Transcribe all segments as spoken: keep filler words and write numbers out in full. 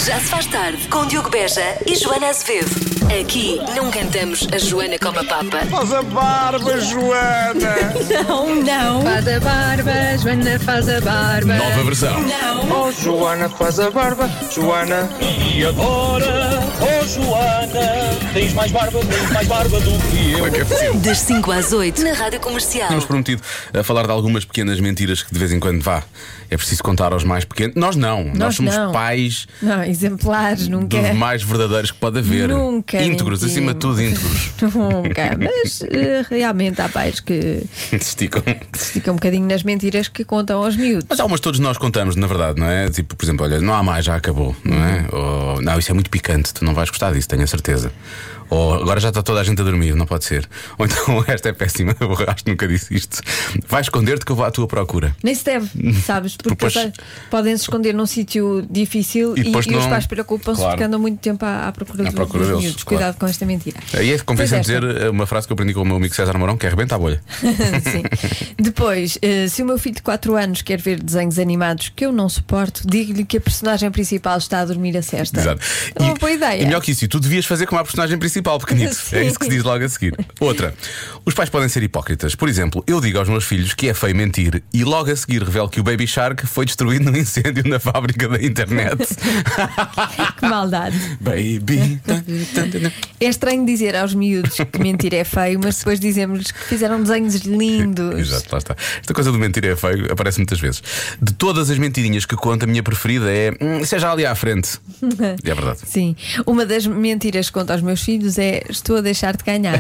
Já se faz tarde com Diogo Beja e Joana Azevedo. Aqui não cantamos a Joana como a Papa. Faz a barba, Joana! Não, não. Faz a barba, Joana faz a barba. Nova versão. Não. Oh, Joana, faz a barba, Joana. E agora, oh Joana, tens mais barba, tens mais barba do que eu. Como é que é possível? Das cinco às oito na Rádio Comercial. Tínhamos prometido a falar de algumas pequenas mentiras que de vez em quando vá. É preciso contar aos mais pequenos. Nós não, nós, Nós somos não. pais Não, exemplares, nunca. dos mais verdadeiros que pode haver. Nunca Íntegros, mentimos. acima de tudo íntegros. Nunca, mas eh, realmente há pais que, Se esticam. que se esticam um bocadinho nas mentiras que contam aos miúdos. Mas há umas que todos nós contamos, na verdade, não é? Tipo, por exemplo, olha, não há mais, já acabou, não é? Ou não, isso é muito picante, tu não vais gostar disso, tenho a certeza. Ou agora já está toda a gente a dormir, não pode ser. Ou então, esta é péssima, eu acho que nunca disse isto. Vai esconder-te que eu vou à tua procura. Nem se deve, sabes? Porque Depois- eles podem se esconder num sítio difícil E e, depois e os não- pais preocupam-se Claro. porque andam muito tempo à, à procura, À dos- procura dos deles, miúdos. claro. Cuidado com esta mentira. Aí é convence-me a Pois esta. dizer uma frase que eu aprendi com o meu amigo César Mourão, que é arrebenta a bolha. Sim. Depois, eh, se o meu filho de quatro anos quer ver desenhos animados que eu não suporto, digo-lhe que a personagem principal está a dormir a cesta. Exato. É uma boa ideia. E melhor que isso, e tu devias fazer como a personagem principal, pequenito. Sim. É isso que se diz logo a seguir. Outra, os pais podem ser hipócritas. Por exemplo, eu digo aos meus filhos que é feio mentir e logo a seguir revelo que o Baby Shark foi destruído num incêndio na fábrica da internet. Que maldade. Baby. É estranho dizer aos miúdos que mentir é feio, mas depois dizemos-lhes que fizeram desenhos lindos. Exato, lá está. Esta coisa do mentir é feio aparece muitas vezes. De todas as mentirinhas que conta, a minha preferida é hum, seja ali à frente. E é verdade. Sim, uma das mentiras que conto aos meus filhos é: estou a deixar de ganhar.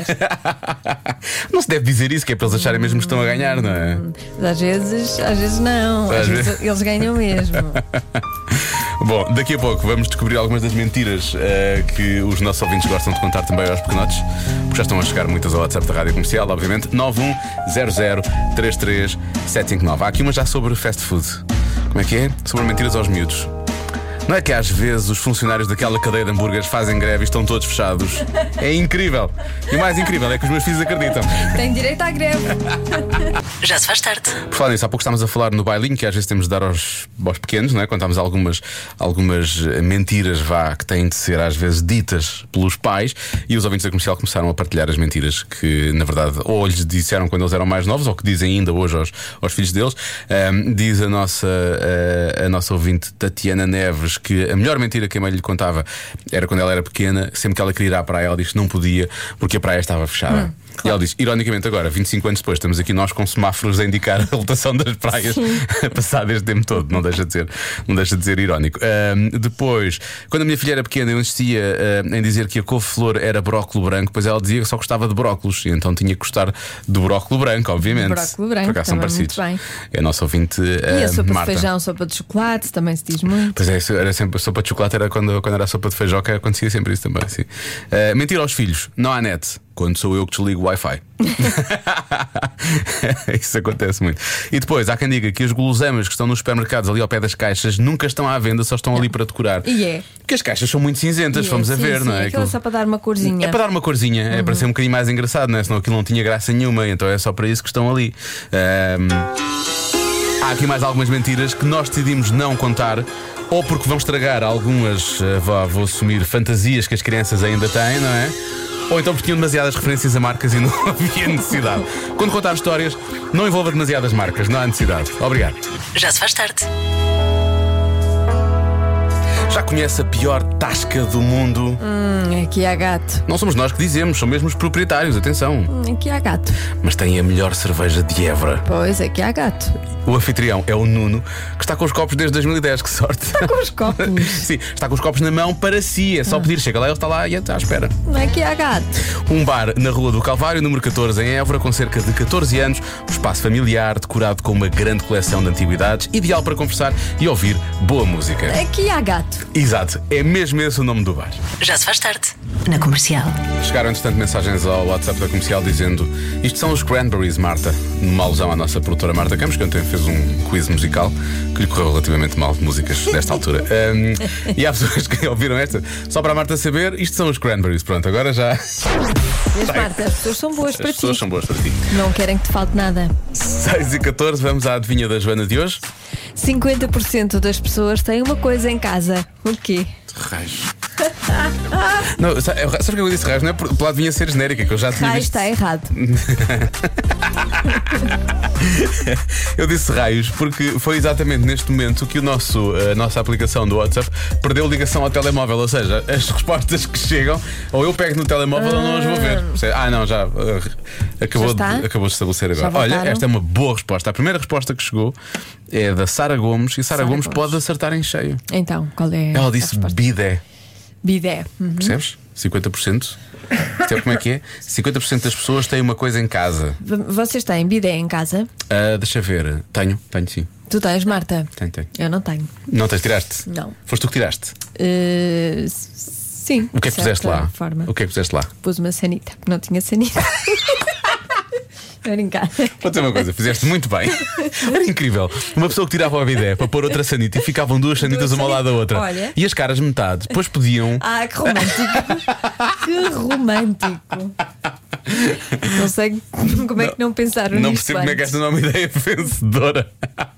Não se deve dizer isso, que é para eles acharem mesmo que estão a ganhar, não é? Mas às vezes, às vezes não, às Às vezes vezes- eles ganham mesmo. Bom, daqui a pouco vamos descobrir algumas das mentiras eh, que os nossos ouvintes gostam de contar também aos pequenotes, porque já estão a chegar muitas ao WhatsApp da Rádio Comercial, obviamente. nove um zero zero três três sete cinco nove. Há aqui uma já sobre fast food. Como é que é? Sobre mentiras aos miúdos. Não é que às vezes os funcionários daquela cadeia de hambúrgueres fazem greve e estão todos fechados? É incrível. E o mais incrível é que os meus filhos acreditam. Tem direito à greve. Já se faz tarde. Por falar nisso, há pouco estávamos a falar no bailinho, que às vezes temos de dar aos, aos pequenos, não é? Contámos algumas, algumas mentiras, vá, que têm de ser às vezes ditas pelos pais, e os ouvintes da comercial começaram a partilhar as mentiras que, na verdade, ou lhes disseram quando eles eram mais novos, ou que dizem ainda hoje aos, aos filhos deles. Ahm, diz a nossa, a, a nossa ouvinte Tatiana Neves que a melhor mentira que a mãe lhe contava era quando ela era pequena, sempre que ela queria ir à praia, ela disse que não podia porque a praia estava fechada. Hum. E ela diz, ironicamente agora, vinte e cinco anos depois, estamos aqui nós com semáforos a indicar a lotação das praias passado este tempo todo. Não deixa de ser, não deixa de ser irónico. Ahm, depois, quando a minha filha era pequena, eu insistia ah, em dizer que a couve-flor era brócolo branco, pois ela dizia que só gostava de brócolos, e então tinha que gostar do brócolo branco, obviamente. Brócolo branco, Por acaso são também parecidos. muito bem. É a nossa ouvinte E a ah, sopa Marta. de feijão, sopa de chocolate, também se diz muito. Pois é, isso era sempre a sopa de chocolate, era quando, quando era a sopa de feijoca, acontecia sempre isso também. Sim. Uh, mentir aos filhos, não há net. Quando sou eu que desligo o Wi-Fi. Isso acontece muito. E depois, há quem diga que as guloseimas que estão nos supermercados ali ao pé das caixas nunca estão à venda, só estão ali para decorar. E é. Porque as caixas são muito cinzentas, E é, fomos a sim, ver, sim, não é? aquilo é só para dar uma corzinha. É para dar uma corzinha, é para ser um bocadinho mais engraçado, não é? Senão aquilo não tinha graça nenhuma, então é só para isso que estão ali. Ahm, Há aqui mais algumas mentiras que nós decidimos não contar, ou porque vão estragar algumas, eh, vá, vou assumir, fantasias que as crianças ainda têm, não é? Ou então porque tinham demasiadas referências a marcas e não havia necessidade. Quando contar histórias, não envolva demasiadas marcas, não há necessidade. Obrigado. Já se faz tarde. Já conhece a pior tasca do mundo? Hum, aqui há gato. Não somos nós que dizemos, são mesmo os proprietários, atenção. Hum, Aqui há gato. Mas tem a melhor cerveja de Évora. Pois, aqui há gato. O anfitrião é o Nuno, que está com os copos desde dois mil e dez, que sorte. Está com os copos. Sim, está com os copos na mão para si, é só pedir, chega lá, ele está lá e está à espera. Aqui há gato. Um bar na Rua do Calvário, número catorze, em Évora, com cerca de catorze anos, um espaço familiar, decorado com uma grande coleção de antiguidades, ideal para conversar e ouvir boa música. Aqui há gato. Exato, é mesmo esse o nome do bar. Já se faz tarde. Na Comercial. Chegaram, entretanto, mensagens ao WhatsApp da Comercial dizendo: isto são os Cranberries, Marta. Numa alusão à nossa produtora Marta Campos, que ontem fez um quiz musical que lhe correu relativamente mal de músicas desta altura. Um, e há pessoas que ouviram esta. Só para a Marta saber, isto são os Cranberries. Pronto, agora já. Mas Marta, as pessoas são boas As para pessoas ti. são boas para ti. Não querem que te falte nada. seis e catorze, vamos à adivinha da Joana de hoje. cinquenta por cento das pessoas têm uma coisa em casa. O quê? Raios. Não, sabe, sabe o que eu disse raios? Não é por, por lado vinha ser genérica, que eu já tinha Raios visto. está errado. Eu disse raios porque foi exatamente neste momento que o nosso, a nossa aplicação do WhatsApp perdeu ligação ao telemóvel. Ou seja, as respostas que chegam, ou eu pego no telemóvel ou não as vou ver. Ah, não, já uh, acabou, Já de, acabou de estabelecer Já agora. Olha, voltaram? esta é uma boa resposta. A primeira resposta que chegou é da Sara Gomes, e Sara Sara Gomes, Gomes. pode acertar em cheio. Então, qual é Ela a disse resposta? bidé. Bidé. Uhum. Percebes? cinquenta por cento. Sabe como é que é? cinquenta por cento das pessoas têm uma coisa em casa. V- Vocês têm bidé em casa? Ah, deixa ver. Tenho, tenho sim. Tu tens, Marta? Tenho, tenho. Eu não tenho. Não tens, tiraste? Não. Foste tu que tiraste? Uh, s- sim. O que é que de puseste certa lá? Forma. O que é que puseste lá? Pus uma sanita, porque não tinha sanita. Estou a brincar. Vou dizer uma coisa, fizeste muito bem. Era incrível. Uma pessoa que tirava a bidé para pôr outra sanita e ficavam duas sanitas uma ao lado da outra. Olha. E as caras metade. Depois podiam. Ah, que romântico. Que romântico. Não sei como é que não pensaram Não nisto percebo como é que antes. esta não é uma ideia vencedora.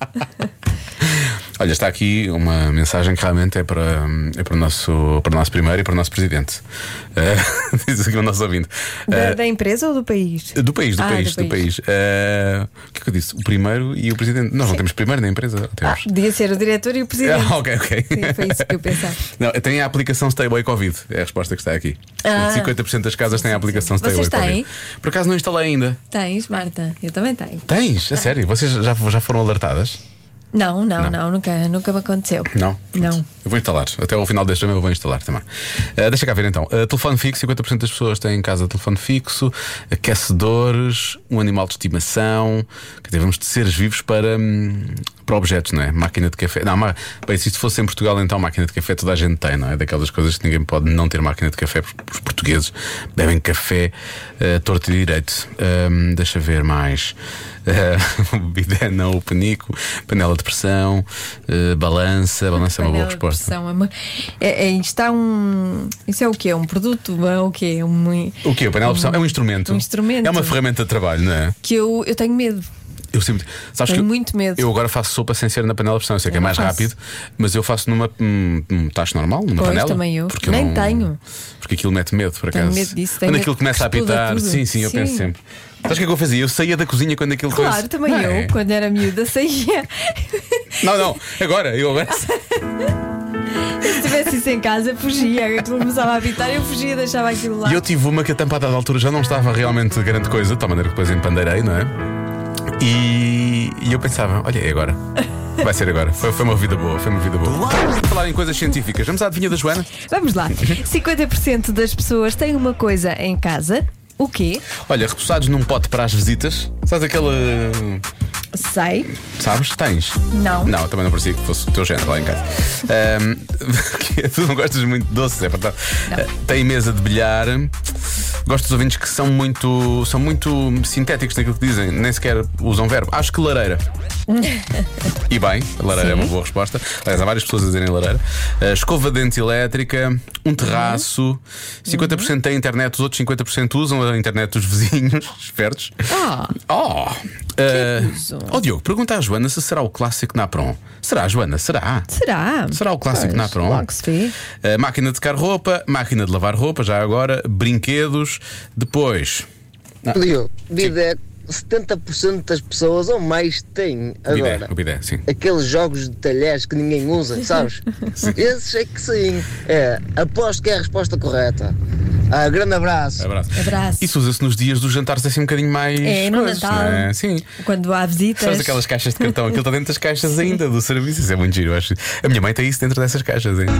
Olha, está aqui uma mensagem que realmente é para, é para, o, nosso, para o nosso primeiro e para o nosso presidente. Uh, diz aqui o nosso ouvinte. Da, Uh, da empresa ou do país? Do país, do Ah, país, do do país. país. Uh, o que é que eu disse? O primeiro e o presidente. Nós não temos primeiro na empresa. Ah, Temos. podia ser o diretor e o presidente. Ah, ok, ok. Sim, foi isso que eu pensava. Não, tem a aplicação Stay Away Covid. É a resposta que está aqui. Ah. cinquenta por cento das casas têm a aplicação Stay Vocês Away têm? Covid. Por acaso não instalei ainda. Tens, Marta? Eu também tenho. Tens? A sério? Vocês já, já foram alertadas? Não, não, Não. não, nunca, nunca me aconteceu. Não? Não. Eu vou instalar. Até ao final deste ano eu vou instalar também. Uh, deixa cá ver então. Uh, telefone fixo, cinquenta por cento das pessoas têm em casa telefone fixo, aquecedores, um animal de estimação. Quer dizer, vamos de seres vivos para, hum, para objetos, não é? Máquina de café. Não, ma... Bem, se isto fosse em Portugal, então máquina de café toda a gente tem, não é? Daquelas coisas que ninguém pode não ter máquina de café, porque os portugueses bebem café uh, torto e direito. Um, deixa ver mais. Uh, bidé não, o penico, panela de pressão, uh, balança. Balança é uma boa Panela de resposta. pressão é uma- É, é, isto está um. Isso é o quê? Um produto? É o quê? É um, O quê? O painel de pressão é um instrumento. Um instrumento. É uma ferramenta de trabalho, não é? que eu, eu tenho medo. Eu sempre. Sabes Tenho que eu- muito medo. Eu agora faço sopa sem ser na panela de pressão. Eu sei que é Eu não mais faço. rápido, mas eu faço numa hum, num tacho normal, numa Pois, panela. também eu. Porque Nem não- tenho. Porque aquilo mete medo, por Tenho acaso. medo disso, tenho Quando medo aquilo começa a que exploda apitar. tudo. Sim, sim, eu Sim. penso sempre. Sabes o que é que eu fazia? Eu saía da cozinha quando aquilo Claro, coisa- também Não eu, é? quando era miúda, saía. Não, não, agora, eu agora. Se tivesse isso em casa, fugia. Aquilo começava a apitar, eu fugia, deixava aquilo lá. E eu tive uma que a tampa a dada altura já não estava realmente grande coisa, de tal maneira que depois empandeirei, não é? E, e eu pensava, olha, é agora. Vai ser agora. Foi, foi uma vida boa, foi uma vida boa. Vamos falar em coisas científicas. Vamos à adivinha da Joana? Vamos lá. cinquenta por cento das pessoas têm uma coisa em casa. O quê? Olha, repousados num pote para as visitas. Sabes aquele. Sei. Sabes? Tens? Não. Não, também não parecia que fosse o teu género lá em casa. Ahm, que tu não gostas muito de doces, é verdade. Ah, tem mesa de bilhar. Gosto dos ouvintes que são muito, são muito sintéticos naquilo que dizem, nem sequer usam verbo. Acho que lareira. E bem, a lareira é uma boa resposta. Aliás, há várias pessoas a dizerem lareira. Ah, escova de dentes elétrica, um terraço. cinquenta por cento têm internet, os outros cinquenta por cento usam a internet dos vizinhos, espertos. Ah. Oh! é que Uh, usam? oh Diogo, pergunta à Joana se será o clássico Napron. Será, Joana? Será? Será? Será o clássico Pois, Napron? logo se vê. Uh, máquina de secar roupa, máquina de lavar roupa, já agora, brinquedos, depois. Diogo, bidé, setenta por cento das pessoas ou mais têm Bidé, agora. o bidé, sim. Aqueles jogos de talheres que ninguém usa, sabes? Esses é que sim. É, aposto que é a resposta correta. Ah, grande abraço. Abraço. Abraço. Isso usa-se nos dias dos jantares assim um bocadinho mais. É, no coisas, Natal. não é? Sim. Quando há visitas. Sabes aquelas caixas de cartão? Aquilo está dentro das caixas ainda do serviço. Isso é muito giro, eu acho. A minha mãe tem isso dentro dessas caixas ainda.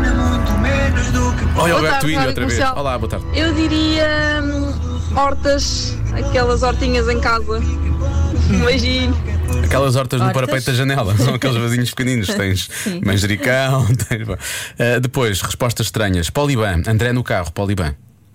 Olha, Alberto tarde, Twilio Rádio outra vez. Comercial. Olá, boa tarde. Eu diria hum, hortas, aquelas hortinhas em casa. Um beijinho. Aquelas hortas no Hortas? parapeito da janela. São aqueles vasinhos pequeninos. Tens manjericão. Tens... Uh, depois, respostas estranhas. Poliban. André no carro. Poliban.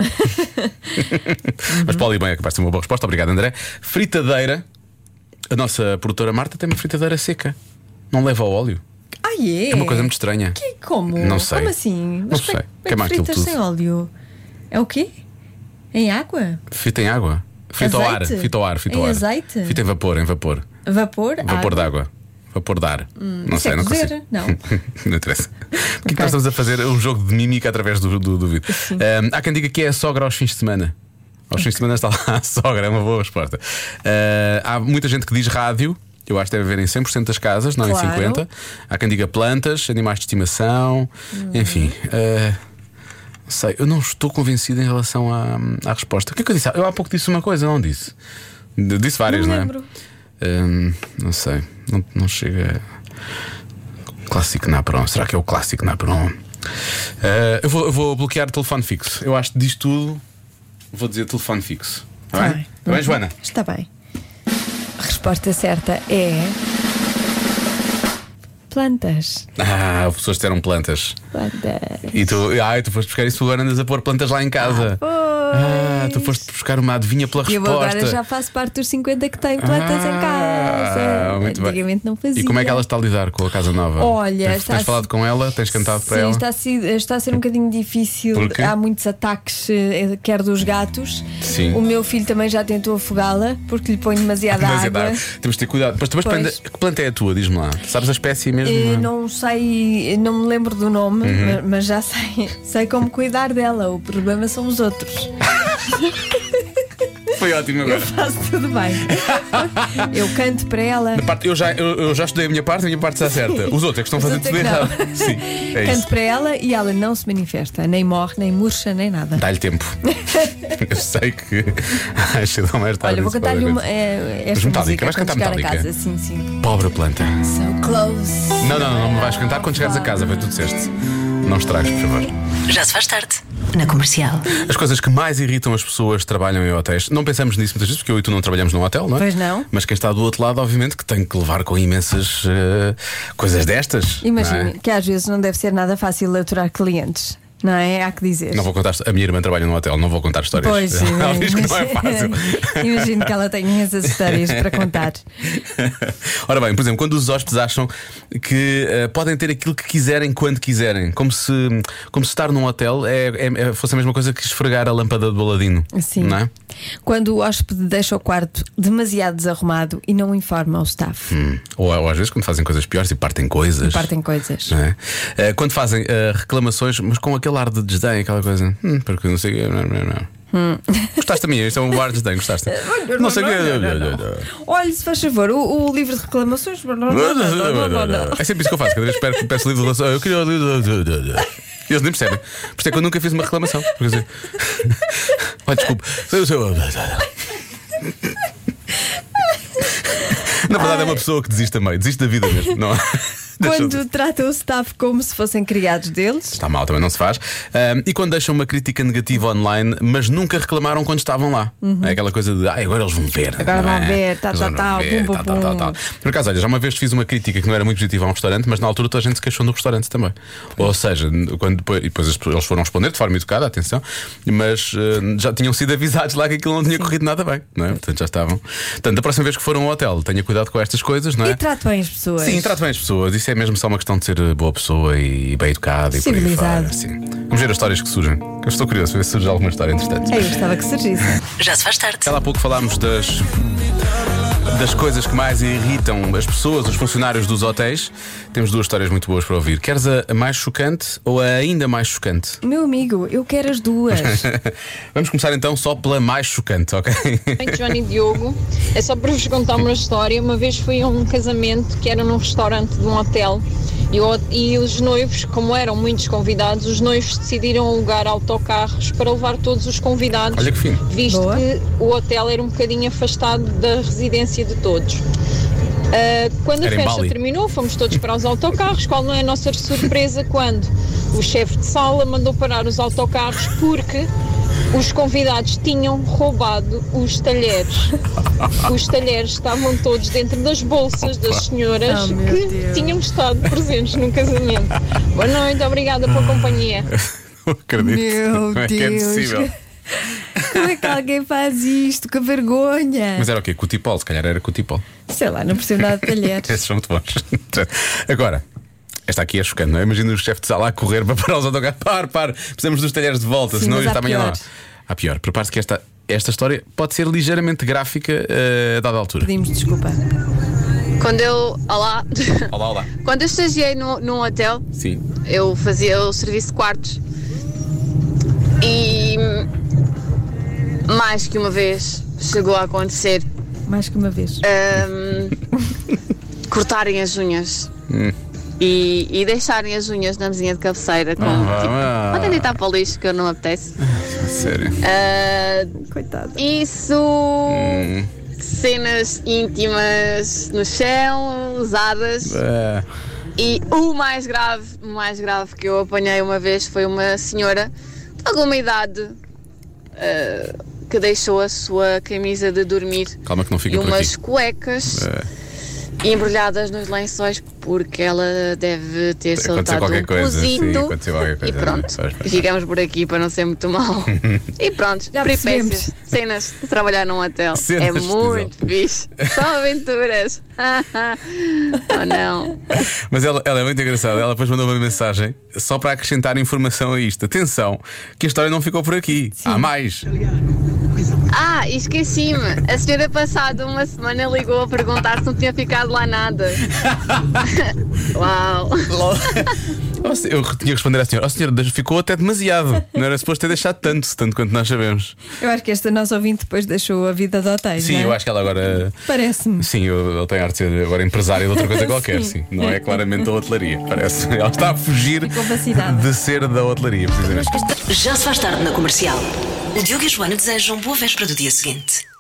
Mas Poliban é capaz de ser uma boa resposta. Obrigado, André. Fritadeira. A nossa produtora Marta tem uma fritadeira seca. Não leva ao óleo. Ah, é? É uma coisa muito estranha. Que, como? Não sei. Como assim? Não Mas sei. como é- como é Queima que aquilo fritas tudo. sem óleo? É o quê? Em água? Frita em água. Frita ao ar. Azeite? Frita ao ar. Frita ao Em ar. azeite? Frita em vapor. Em vapor. Vapor? Vapor água? de água. para pôr dar. Hum, não sei, é não cozer? consigo. Não. Não interessa. Porquê que nós estamos a fazer um jogo de mímica através do, do, do vídeo? Um, há quem diga que é a sogra aos fins de semana. Aos fins de semana está lá a sogra, é uma boa resposta. Uh, há muita gente que diz rádio. Eu acho que deve haver em cem por cento das casas, não Claro. em cinquenta por cento. Há quem diga plantas, animais de estimação. Hum. Enfim, uh, não sei, eu não estou convencido em relação à, à resposta. O que é que eu disse? Eu há pouco disse uma coisa, não disse? Disse várias, Não não, lembro. é? Um, não sei, não, não chega. Clássico Napron. Será que é o clássico Napron? Uh, eu, vou, eu vou bloquear o telefone fixo. Eu acho que diz tudo. Vou dizer telefone fixo. Está Tá bem? bem. Está bem, Joana? Está bem. A resposta certa é. Plantas. Ah, as pessoas disseram plantas. Plantas. E tu, ai, tu foste buscar isso, tu agora andas a pôr plantas lá em casa. Ah, tu foste buscar uma adivinha pela E eu resposta. agora já faço parte dos cinquenta que têm plantas Ah, em casa. muito bem. Antigamente não fazia. E como é que ela está a lidar com a casa nova? Olha, tens, está tens a- falado com ela? Tens cantado para Sim, ela? está a, ser, está a ser um bocadinho difícil. Porquê? Há muitos ataques, eh, quer dos gatos. Sim. O meu filho também já tentou afogá-la porque lhe põe demasiada Mas é água. dar. Temos de ter cuidado. Mas depois Pois. depende- que planta é a tua? Diz-me lá. Sabes a espécie mesmo? Eh, não é? Não sei, não me lembro do nome, Uhum. ma- mas já sei, sei como cuidar dela. O problema são os outros. Foi ótimo agora. Faço tudo bem. Eu canto para ela. Na parte- eu, já, eu, eu já estudei a minha parte, a minha parte está certa. Os outros é que estão Os fazendo tudo outros é que errado. não. Sim, é Canto isso. para ela e ela não se manifesta, nem morre, nem murcha, nem nada. Dá-lhe tempo. Eu sei que. Ai, cedo ou mais tarde Olha, vou isso pode cantar-lhe uma, acontecer. é, Mas esta Metallica, música vais quando cantar chegar a Metallica? casa. Sim, sim. Pobre planta. So close. Não, não, não, não me vais cantar quando chegares a casa, foi tu disseste. Não estragues, por favor. Já se faz tarde. Na Comercial. As coisas que mais irritam as pessoas que trabalham em hotéis. Não pensamos nisso muitas vezes, porque eu e tu não trabalhamos num hotel, não é? Pois não. Mas quem está do outro lado, obviamente, que tem que levar com imensas eh, coisas destas. Imagine não é? que às vezes não deve ser nada fácil aturar clientes, não é? Há que dizer. Não vou contar. A minha irmã trabalha num hotel, não vou contar histórias. Pois sim, Ela diz que não é fácil. Imagino que ela tem imensas histórias para contar. Ora bem, por exemplo, quando os hóspedes acham que eh, podem ter aquilo que quiserem quando quiserem, como se, como se estar num hotel é, é- é- fosse a mesma coisa que esfregar a lâmpada do Aladino. Sim. Não é? Quando o hóspede deixa o quarto demasiado desarrumado e não informa o staff. Hum. Ou, ou às vezes quando fazem coisas piores e partem coisas. Partem coisas. Não é? Eh, quando fazem eh, reclamações, mas com aquele ar de desdém, aquela coisa, hum, porque não sei o quê, não, não, não. Hum. Gostaste da minha? Isto é um ar de desdém, gostaste? Não sei o quê. Olha, se faz favor, o, o livro de reclamações. É sempre isso que eu faço. Cada vez que peço livro de relação, eu queria o livro de. Eles nem percebem. Por isso é que eu nunca fiz uma reclamação. Porque assim. Olha, desculpe. Na verdade, é uma pessoa que desiste também. Desiste da vida mesmo. Não é? Quando trata o staff como se fossem criados deles. Está mal, também não se faz. Um, e quando deixam uma crítica negativa online, mas nunca reclamaram quando estavam lá. É aquela coisa de, ai, agora eles vão ver. Agora não é? vão ver, tá, Eles tá, vão tá, ver, pum, tá, pum, tá, pum. tá, tá. Por acaso, olha, já uma vez fiz uma crítica que não era muito positiva a um restaurante, mas na altura toda a gente se queixou do restaurante também. Ou seja, quando depois, e depois as pessoas- eles foram responder de forma educada, atenção, mas uh, já tinham sido avisados lá que aquilo não tinha corrido nada bem, não é? Portanto, já estavam. Portanto, da próxima vez que for a um hotel, tenha cuidado com estas coisas, não é? E trate bem as pessoas. Sim, trate bem as pessoas. Isso é mesmo só uma questão de ser boa pessoa e bem educada e por aí Civilizado. fora. Sim. Vamos ver as histórias que surgem. Eu estou curioso para ver se surge alguma história entretanto. Eu gostava que surgisse. Já se faz tarde. Há pouco falámos das, das coisas que mais irritam as pessoas, os funcionários dos hotéis. Temos duas histórias muito boas para ouvir. Queres a, a mais chocante ou a ainda mais chocante? Meu amigo, eu quero as duas. Vamos começar então só pela mais chocante, ok? Bem, Joana e Diogo, é só para vos contar uma história. Uma vez fui a um casamento que era num restaurante de um hotel e, o- e os noivos, como eram muitos convidados, os noivos decidiram alugar autocarros para levar todos os convidados, Olha que fino. visto Boa. que o hotel era um bocadinho afastado da residência de todos. Uh, quando a Era em festa Bali. terminou, fomos todos para os autocarros. Qual não é a nossa surpresa quando o chefe de sala mandou parar os autocarros porque os convidados tinham roubado os talheres. Os talheres estavam todos dentro das bolsas das senhoras Oh, meu que Deus. tinham estado presentes no casamento. Boa noite, obrigada pela companhia. Não acredito. Meu Como é que é Deus. possível? Como é que alguém faz isto? Que vergonha. Mas era o quê? Cutipol? Se calhar era cutipol. Sei lá, não percebo nada de talheres. Esses são muito bons. Agora, esta aqui é chocante, não é? Imagina o chefe de sala a correr para parar os autocarros. Par, par, precisamos dos talheres de volta, Sim, senão mas isto há amanhã não. piores. Há pior. Prepare-se que esta, esta história pode ser ligeiramente gráfica eh, a dada altura. Pedimos desculpa. Quando eu. Olá. Olá, olá. Quando eu estagiei no, num hotel, Sim. eu fazia o serviço de quartos. E. Mais que uma vez chegou a acontecer. Mais que uma vez. Um, cortarem as unhas. Hum. E, e deixarem as unhas na mesinha de cabeceira. Com, Ah, tipo, ah. podem deitar para o lixo que eu não me apetece. Sério. Uh, Coitada. Isso. Hum. Cenas íntimas no chão, usadas. É. E o mais grave, o mais grave que eu apanhei uma vez foi uma senhora de alguma idade uh, que deixou a sua camisa de dormir Calma que não fica e por umas aqui. cuecas É. embrulhadas nos lençóis porque ela deve ter Aconteceu soltado qualquer um coisa, sim, cozito. aconteceu qualquer coisa. E pronto, Faz, faz, faz. ficamos por aqui para não ser muito mal. E pronto, Já peripécias, percebemos. cenas de trabalhar num hotel. Cenas é de muito fixe. Só aventuras. Oh não. Mas ela, ela é muito engraçada. Ela depois mandou uma mensagem só para acrescentar informação a isto. Atenção, que a história não ficou por aqui. Há mais. Ah, e esqueci-me. A senhora passada uma semana ligou a perguntar se não tinha ficado lá nada. Uau. Eu tinha que responder à senhora: ó, senhora, ficou até demasiado. Não era suposto ter deixado tanto, tanto quanto nós sabemos. Eu acho que esta nossa ouvinte depois deixou a vida de hotéis. Sim, não é? eu acho que ela agora. Parece-me. Sim, eu- ele tem arte de ser agora empresária de outra coisa qualquer, sim. Não é claramente da hotelaria, parece. Ela está a fugir Ficou vacinada. de ser da hotelaria, precisamente. Já se faz tarde na Comercial. O Diogo e a Joana desejam boa véspera do dia seguinte.